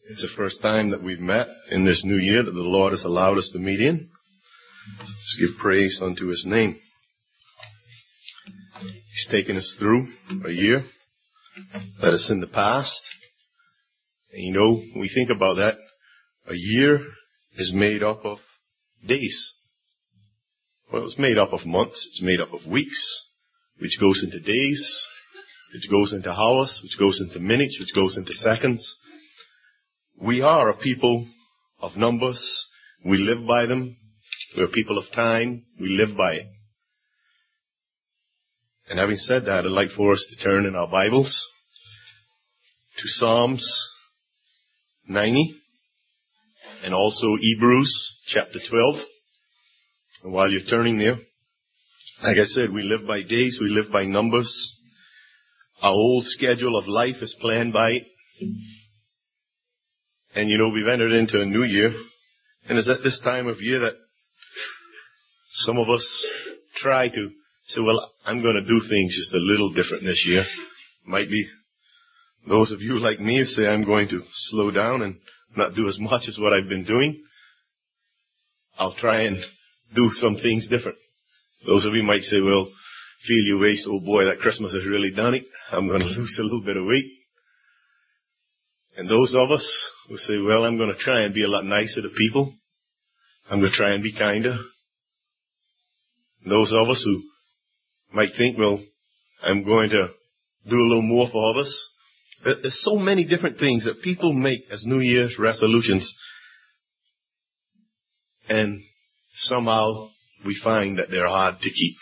It's the first time that we've met in this new year that the Lord has allowed us to meet in. Let's give praise unto His name. He's taken us through a year that is in the past. And when we think about that, a year is made up of days. Well, it's made up of months. It's made up of weeks, which goes into days, which goes into hours, which goes into minutes, which goes into seconds. We are a people of numbers. We live by them. We're a people of time. We live by it. And having said that, I'd like for us to turn in our Bibles to Psalms 90 and also Hebrews chapter 12. And while you're turning there, like I said, we live by days, we live by numbers. Our old schedule of life is planned by it. And we've entered into a new year. And it's at this time of year that some of us try to say, well, I'm going to do things just a little different this year. Might be those of you like me who say, I'm going to slow down and not do as much as what I've been doing. I'll try and do some things different. Those of you might say, well, feel your waist, oh boy, that Christmas has really done it. I'm going to lose a little bit of weight. And those of us who say, well, I'm going to try and be a lot nicer to people. I'm going to try and be kinder. And those of us who might think, well, I'm going to do a little more for others. There's so many different things that people make as New Year's resolutions. And somehow we find that they're hard to keep.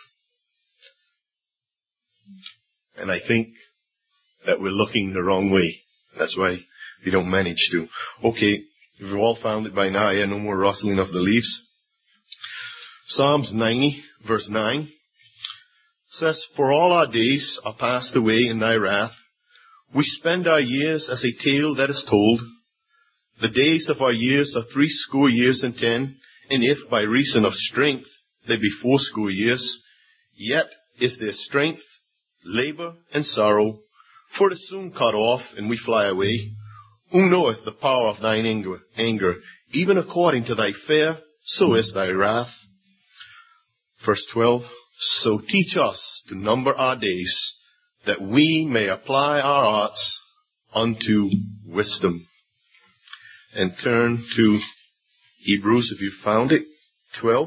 And I think that we're looking the wrong way. That's why we don't manage to. Okay, you've all found it by now. Yeah, no more rustling of the leaves. Psalms 90, verse 9 says, For all our days are passed away in thy wrath. We spend our years as a tale that is told. The days of our years are 80 years and 10, and if by reason of strength they be 80 years, yet is their strength labor and sorrow, for it is soon cut off, and we fly away. Who knoweth the power of thine anger? Even according to thy fare, so is thy wrath. Verse 12, So teach us to number our days, that we may apply our arts unto wisdom. And turn to Hebrews, if you found it, 12,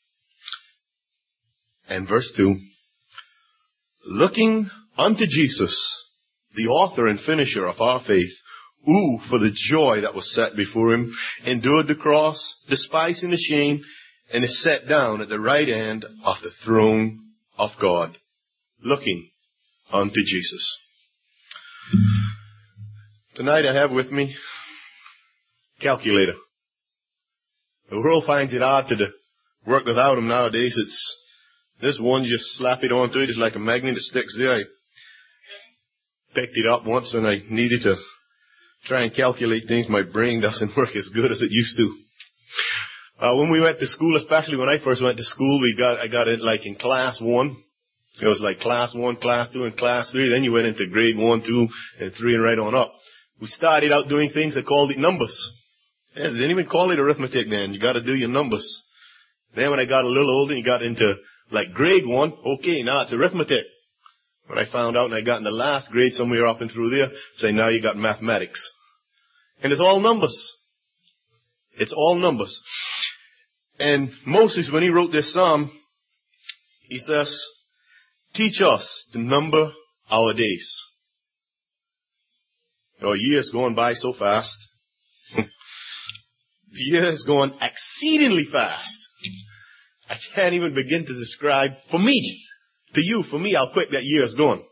and verse 2. Looking unto Jesus, the author and finisher of our faith, who, for the joy that was set before him, endured the cross, despising the shame, and is set down at the right hand of the throne of God. Looking unto Jesus. Tonight I have with me calculator. The world finds it hard to work without them nowadays. This one, you just slap it onto it. It's like a magnet that sticks there. I picked it up once when I needed to try and calculate things. My brain doesn't work as good as it used to. When we went to school, especially when I first went to school, I got it like in class 1. It was like class 1, class 2, and class 3. Then you went into grade 1, 2, and 3, and right on up. We started out doing things that called it numbers. Yeah, they didn't even call it arithmetic then. You got to do your numbers. Then when I got a little older, you got into like grade 1, okay, now it's arithmetic. When I found out and I got in the last grade somewhere up and through there, say now you got mathematics. And it's all numbers. It's all numbers. And Moses, when he wrote this psalm, he says, teach us to number our days. A year is going by so fast. The year is going exceedingly fast. I can't even begin to describe, for me, to you, for me, how quick that year is going.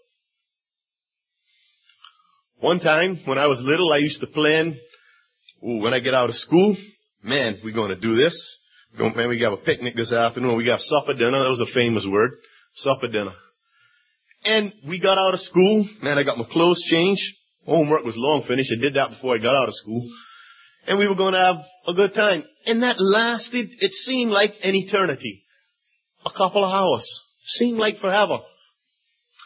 One time, when I was little, I used to plan, when I get out of school, man, we're going to do this. Man, we have a picnic this afternoon. We got supper dinner. That was a famous word. Supper dinner. And we got out of school. Man, I got my clothes changed. Homework was long finished. I did that before I got out of school. And we were going to have a good time. And that lasted, it seemed like an eternity. A couple of hours. Seemed like forever.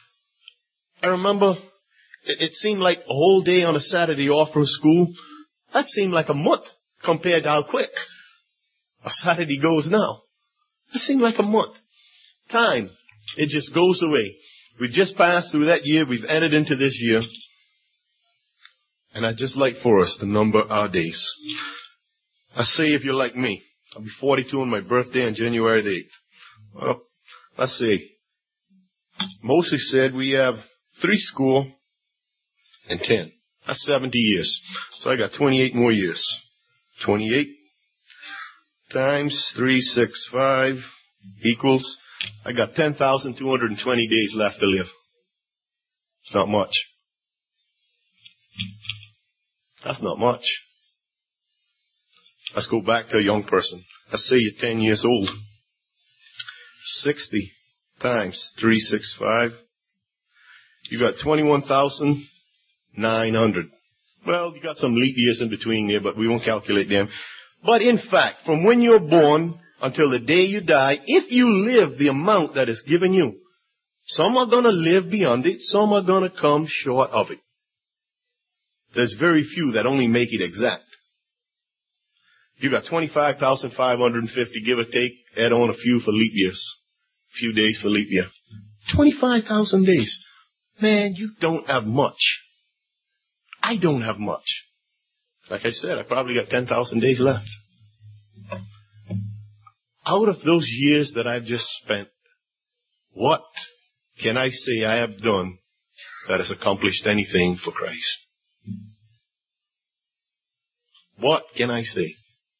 I remember it seemed like a whole day on a Saturday off from school. That seemed like a month compared to how quick a Saturday goes now. That seemed like a month. Time, it just goes away. We've just passed through that year. We've entered into this year. And I'd just like for us to number our days. I say if you're like me, I'll be 42 on my birthday on January the 8th. Well, let's see. Moses said we have 3 score and 10. That's 70 years. So I got 28 more years. 28 times 365 equals, I got 10,220 days left to live. It's not much. That's not much. Let's go back to a young person. Let's say you're 10 years old. 60 times 365. You got 21,900. Well, you got some leap years in between there, but we won't calculate them. But in fact, from when you're born until the day you die, if you live the amount that is given you, some are going to live beyond it, some are going to come short of it. There's very few that only make it exact. You got 25,550, give or take, add on a few for leap years. A few days for leap year. 25,000 days. Man, you don't have much. I don't have much. Like I said, I probably got 10,000 days left. Out of those years that I've just spent, what can I say I have done that has accomplished anything for Christ? What can I say?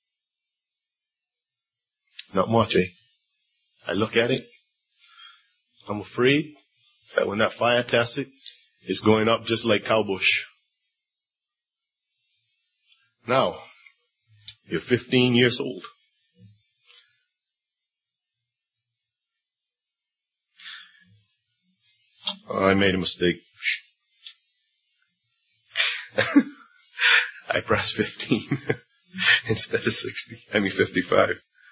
Not much, eh? I look at it. I'm afraid that when that fire tests it, it's going up just like cowbush. Now, you're 15 years old. Oh, I made a mistake. I pressed 15 instead of 60. 55.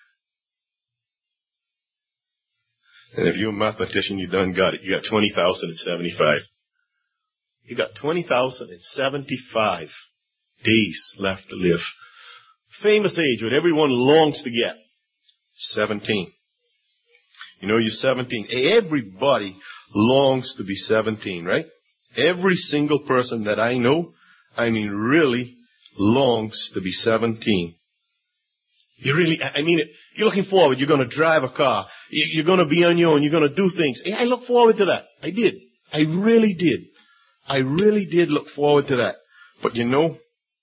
And if you're a mathematician, you done got it. You got 20,075. You got 20,075 days left to live. Famous age, what everyone longs to get. 17. You know, you're 17. Everybody longs to be 17, right? Every single person that I know, really longs to be 17. You're looking forward. You're going to drive a car. You're going to be on your own. You're going to do things. I look forward to that. I did. I really did. I really did look forward to that. But you know,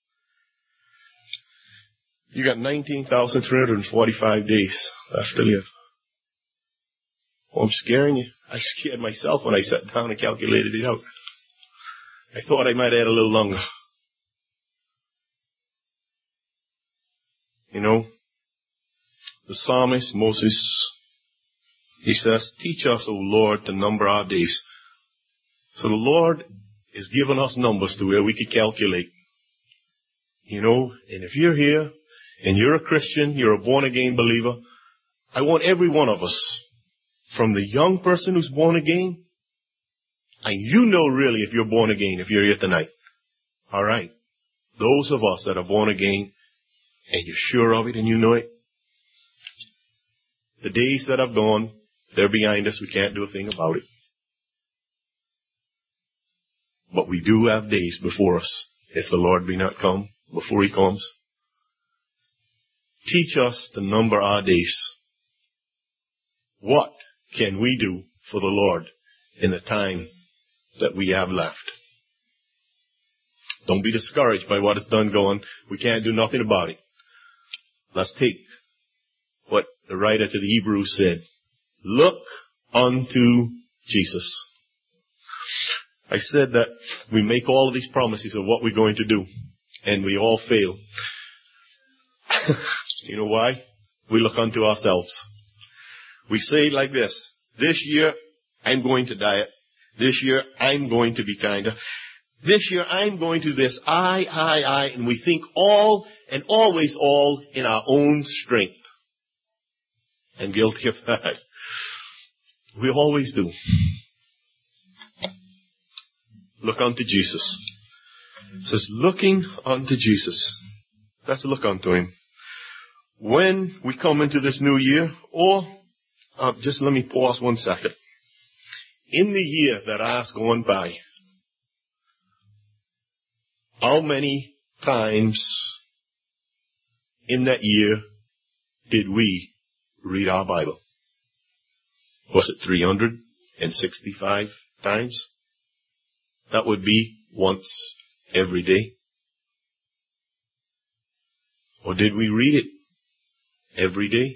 you got 19,345 days left to live. Oh, I'm scaring you. I scared myself when I sat down and calculated it out. I thought I might add a little longer. You know, the psalmist, Moses, he says, teach us, O Lord, to number our days. So the Lord is giving us numbers to where we can calculate. You know, and if you're here, and you're a Christian, you're a born-again believer, I want every one of us, from the young person who's born again, and you know really if you're born again, if you're here tonight. All right. Those of us that are born again, and you're sure of it and you know it, the days that have gone, they're behind us. We can't do a thing about it. But we do have days before us, if the Lord be not come, before He comes. Teach us to number our days. What can we do for the Lord in the time that we have left? Don't be discouraged by what is done going. We can't do nothing about it. Let's take what the writer to the Hebrews said. Look unto Jesus. I said that we make all of these promises of what we're going to do, and we all fail. You know why? We look unto ourselves. We say it like this. This year, I'm going to diet. This year, I'm going to be kinder. This year, I'm going to this. I. And we think all and always all in our own strength. And guilty of that. We always do. Look unto Jesus. It says, looking unto Jesus. Let's look unto Him. When we come into this new year, or just let me pause 1 second. In the year that has gone by, how many times in that year did we read our Bible? Was it 365 times? That would be once every day. Or did we read it every day?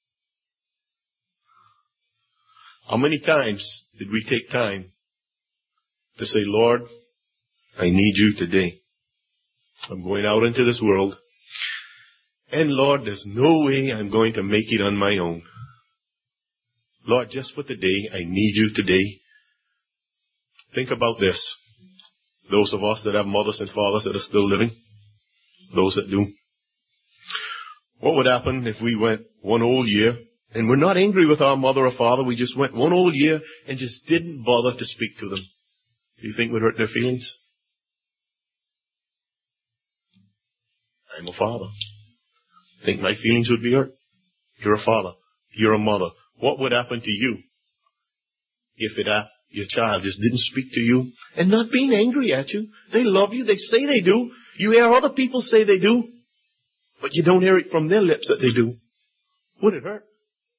How many times did we take time to say, Lord, I need you today. I'm going out into this world. And Lord, there's no way I'm going to make it on my own. Lord, just for today, I need you today. Think about this. Those of us that have mothers and fathers that are still living, those that do. What would happen if we went one whole year, and we're not angry with our mother or father, we just went one whole year and just didn't bother to speak to them? Do you think we'd hurt their feelings? I'm a father. Think my feelings would be hurt? You're a father. You're a mother. What would happen to you if your child just didn't speak to you and not being angry at you? They love you. They say they do. You hear other people say they do, but you don't hear it from their lips that they do. Would it hurt?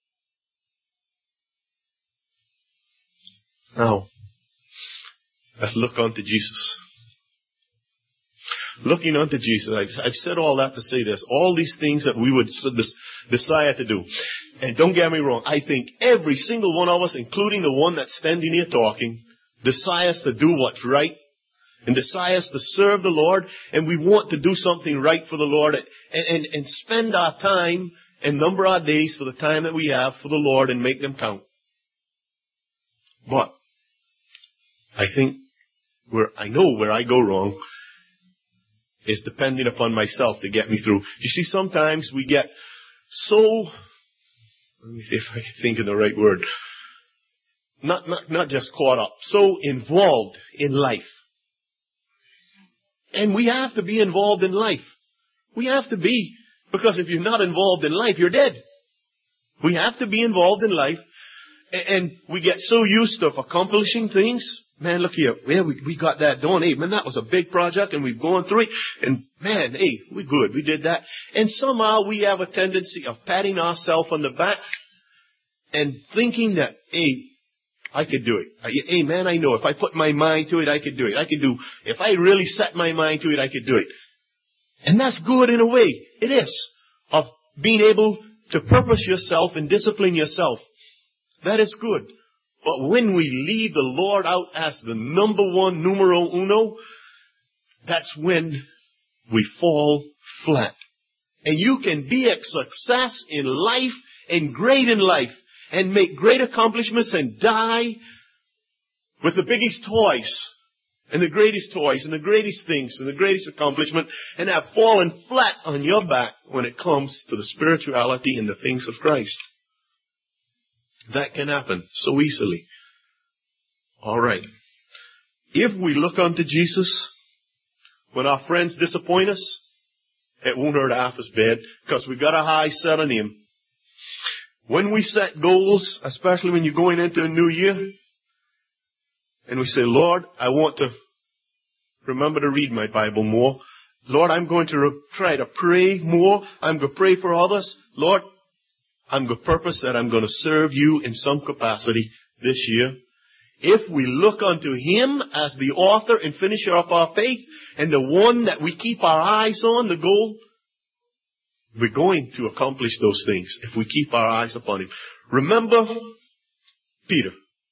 Now, let's look unto Jesus. Looking unto Jesus. I've said all that to say this. All these things that we would desire to do. And don't get me wrong, I think every single one of us, including the one that's standing here talking, desires to do what's right and desires to serve the Lord, and we want to do something right for the Lord and spend our time and number our days for the time that we have for the Lord and make them count. But I think I know where I go wrong is depending upon myself to get me through. You see, sometimes we get so, let me see if I think of the right word, not just caught up, so involved in life. And we have to be involved in life. We have to be, because if you're not involved in life, you're dead. We have to be involved in life, and we get so used to accomplishing things. Man, look here. Yeah, we got that done. Hey, man, that was a big project, and we've gone through it. And man, hey, we're good. We did that. And somehow we have a tendency of patting ourselves on the back and thinking that, hey, I could do it. Hey, man, I know if I put my mind to it, I could do it. If I really set my mind to it, I could do it. And that's good in a way. It is. Of being able to purpose yourself and discipline yourself. That is good. But when we leave the Lord out as the number one, numero uno, that's when we fall flat. And you can be a success in life and great in life and make great accomplishments and die with the biggest toys and the greatest things and the greatest accomplishment and have fallen flat on your back when it comes to the spirituality and the things of Christ. That can happen so easily. All right. If we look unto Jesus, when our friends disappoint us, it won't hurt half as bad because we got a high set on Him. When we set goals, especially when you're going into a new year, and we say, Lord, I want to remember to read my Bible more. Lord, I'm going to try to pray more. I'm going to pray for others. Lord, I'm going to purpose that I'm going to serve you in some capacity this year. If we look unto Him as the author and finisher of our faith and the one that we keep our eyes on, the goal, we're going to accomplish those things if we keep our eyes upon Him. Remember Peter.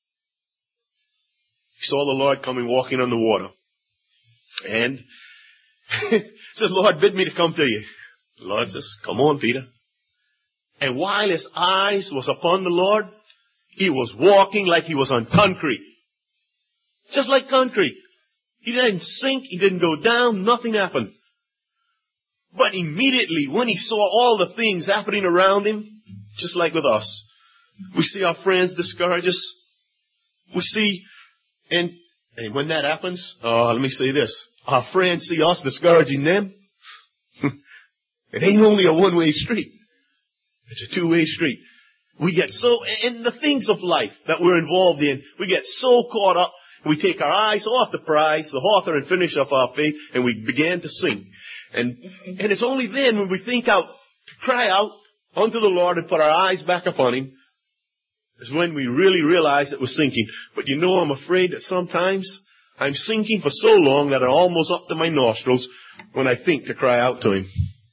He saw the Lord coming walking on the water. And said, Lord, bid me to come to you. The Lord says, come on, Peter. And while his eyes was upon the Lord, he was walking like he was on concrete. Just like concrete. He didn't sink, he didn't go down, nothing happened. But immediately when he saw all the things happening around him, just like with us, we see our friends discourage us. We see, and when that happens, let me say this, our friends see us discouraging them. It ain't only a one-way street. It's a two-way street. We get so, in the things of life that we're involved in, we get so caught up, we take our eyes off the prize, the author and finisher of our faith, and we begin to sink. And it's only then when we think out, to cry out unto the Lord and put our eyes back upon Him, is when we really realize that we're sinking. But you know, I'm afraid that sometimes I'm sinking for so long that I'm almost up to my nostrils when I think to cry out to Him.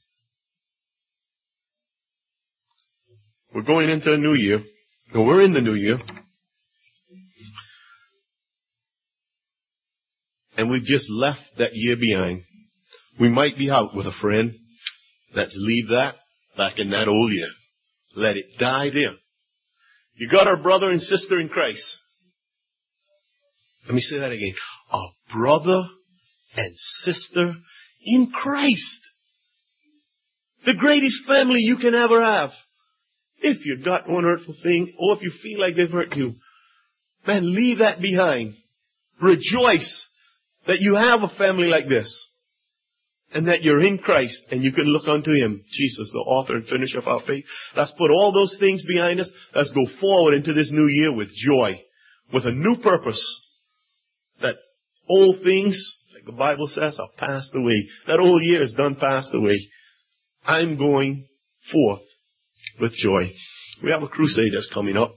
We're going into a new year. No, we're in the new year. And we've just left that year behind. We might be out with a friend. Let's leave that back in that old year. Let it die there. You got our brother and sister in Christ. Let me say that again. A brother and sister in Christ. The greatest family you can ever have. If you got one hurtful thing, or if you feel like they've hurt you, man, leave that behind. Rejoice that you have a family like this. And that you're in Christ and you can look unto Him, Jesus, the author and finisher of our faith. Let's put all those things behind us. Let's go forward into this new year with joy, with a new purpose. That old things, like the Bible says, are passed away. That old year is done passed away. I'm going forth with joy. We have a crusade that's coming up.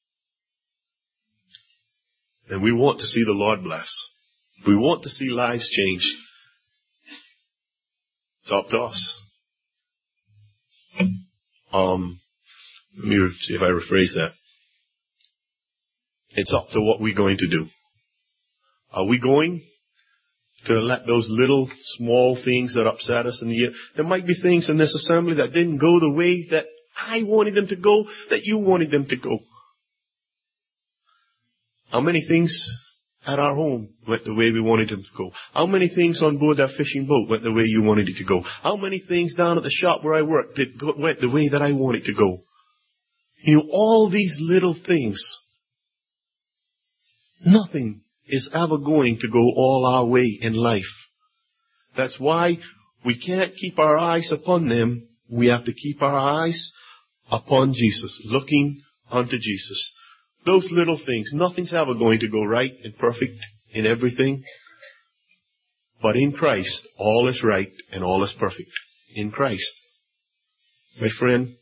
And we want to see the Lord bless. We want to see lives changed. It's up to us. Let me see if I rephrase that. It's up to what we're going to do. Are we going to let those little small things that upset us in the year? There might be things in this assembly that didn't go the way that I wanted them to go, that you wanted them to go. How many things at our home went the way we wanted them to go? How many things on board that fishing boat went the way you wanted it to go? How many things down at the shop where I worked went the way that I wanted to go? You know, all these little things. Nothing is ever going to go all our way in life. That's why we can't keep our eyes upon them. We have to keep our eyes upon Jesus, looking unto Jesus. Those little things, nothing's ever going to go right and perfect in everything. But in Christ, all is right and all is perfect. In Christ. My friend,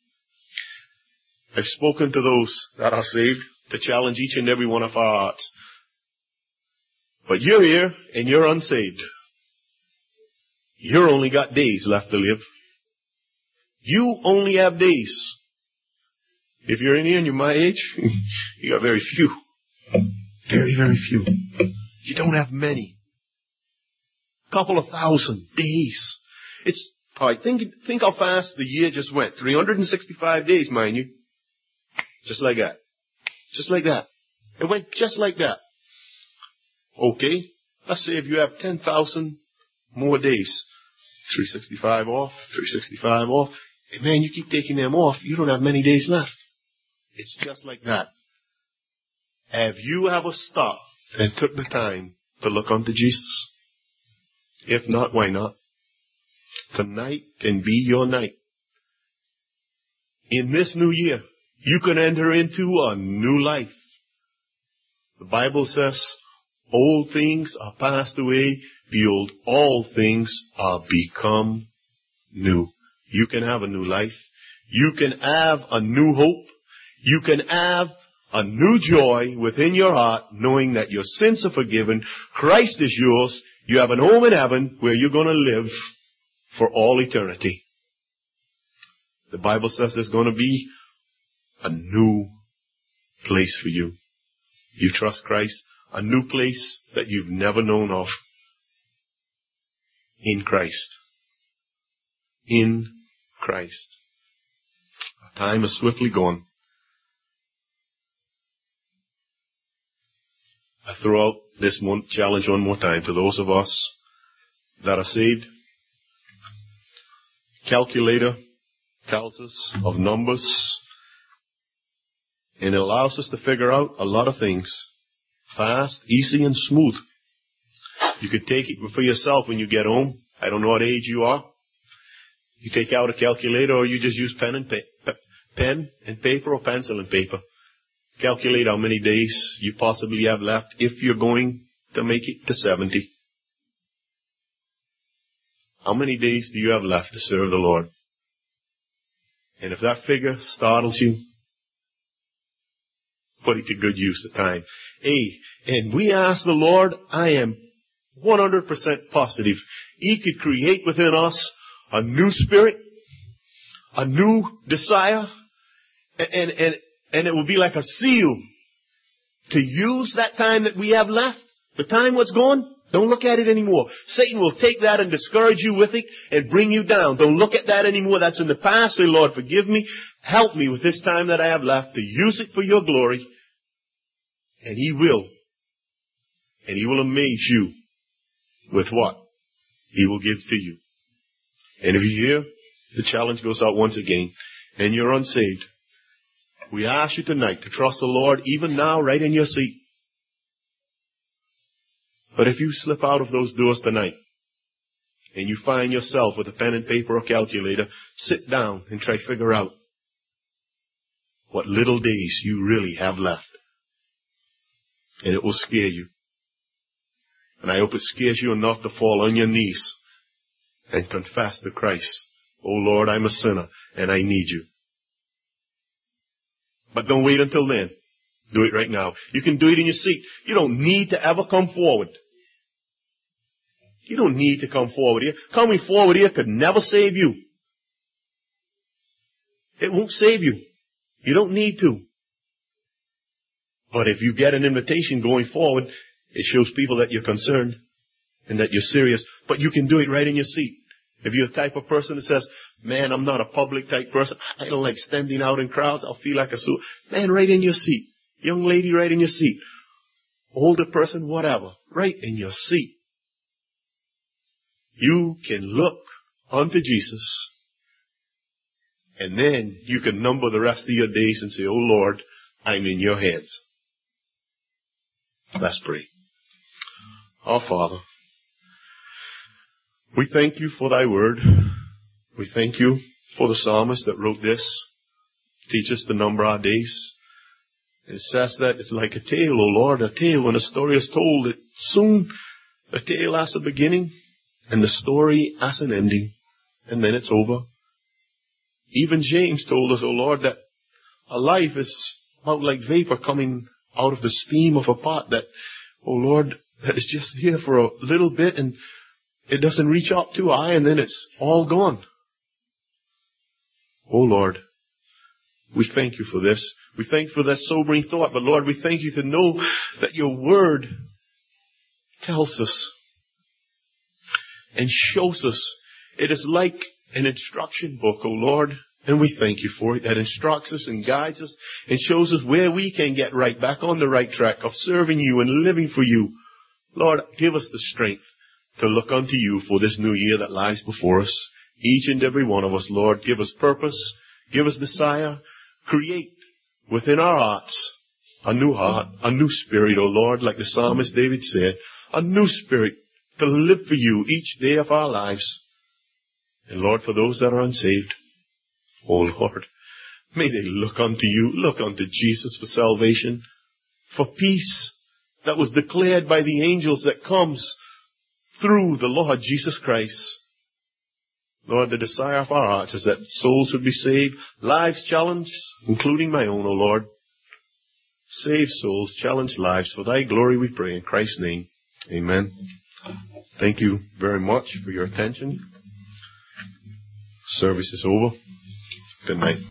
I've spoken to those that are saved to challenge each and every one of our hearts. But you're here and you're unsaved. You're only got days left to live. You only have days. If you're in here and you're my age, you got very few. Very, very few. You don't have many. Couple of thousand days. Alright, think how fast the year just went. 365 days, mind you. Just like that. Just like that. It went just like that. Okay, let's say if you have 10,000 more days. 365 off, 365 off. And man, you keep taking them off, you don't have many days left. It's just like that. Have you ever stopped and took the time to look unto Jesus? If not, why not? Tonight can be your night. In this new year, you can enter into a new life. The Bible says, old things are passed away. Behold, all things are become new. You can have a new life. You can have a new hope. You can have a new joy within your heart, knowing that your sins are forgiven. Christ is yours. You have an home in heaven where you're going to live for all eternity. The Bible says there's going to be a new place for you. You trust Christ, a new place that you've never known of. In Christ. In Christ. Our time is swiftly gone. I throw out this challenge one more time to those of us that are saved. Calculator tells us of numbers, and it allows us to figure out a lot of things. Fast, easy, and smooth. You can take it for yourself when you get home. I don't know what age you are. You take out a calculator, or you just use pen and paper, or pencil and paper. Calculate how many days you possibly have left if you're going to make it to 70. How many days do you have left to serve the Lord? And if that figure startles you, put it to good use of time. And we ask the Lord, I am 100% positive He could create within us a new spirit, a new desire, and it will be like a seal to use that time that we have left. The time what's gone, don't look at it anymore. Satan will take that and discourage you with it and bring you down. Don't look at that anymore. That's in the past. Say, Lord, forgive me. Help me with this time that I have left to use it for your glory. And He will. And He will amaze you with what He will give to you. And if you're here, the challenge goes out once again, and you're unsaved, we ask you tonight to trust the Lord even now right in your seat. But if you slip out of those doors tonight, and you find yourself with a pen and paper or calculator, sit down and try to figure out what little days you really have left. And it will scare you. And I hope it scares you enough to fall on your knees and confess to Christ, oh Lord, I'm a sinner and I need you. But don't wait until then. Do it right now. You can do it in your seat. You don't need to ever come forward. You don't need to come forward here. Coming forward here could never save you. It won't save you. You don't need to. But if you get an invitation going forward, it shows people that you're concerned and that you're serious. But you can do it right in your seat. If you're the type of person that says, man, I'm not a public type person. I don't like standing out in crowds. I'll feel like a suit. Man, right in your seat. Young lady, right in your seat. Older person, whatever. Right in your seat. You can look unto Jesus. And then you can number the rest of your days and say, oh Lord, I'm in your hands. Let's pray. Our Father, we thank you for thy word. We thank you for the psalmist that wrote this. Teach us to number our days. It says that it's like a tale, O Lord, a tale. When a story is told, it soon a tale has a beginning and the story has an ending, and then it's over. Even James told us, O Lord, that a life is about like vapor coming out of the steam of a pot that, O Lord, that is just here for a little bit and it doesn't reach up too high and then it's all gone. Oh Lord, we thank you for this. We thank you for that sobering thought. But Lord, we thank you to know that your word tells us and shows us. It is like an instruction book, oh Lord. And we thank you for it. That instructs us and guides us and shows us where we can get right back on the right track of serving you and living for you. Lord, give us the strength to look unto you for this new year that lies before us. Each and every one of us, Lord, give us purpose, give us desire, create within our hearts a new heart, a new spirit, O Lord, like the psalmist David said, a new spirit to live for you each day of our lives. And Lord, for those that are unsaved, O Lord, may they look unto you, look unto Jesus for salvation, for peace that was declared by the angels that comes through the Lord Jesus Christ. Lord, the desire of our hearts is that souls would be saved, lives challenged, including my own, O Lord. Save souls, challenge lives. For thy glory we pray in Christ's name. Amen. Thank you very much for your attention. Service is over. Good night.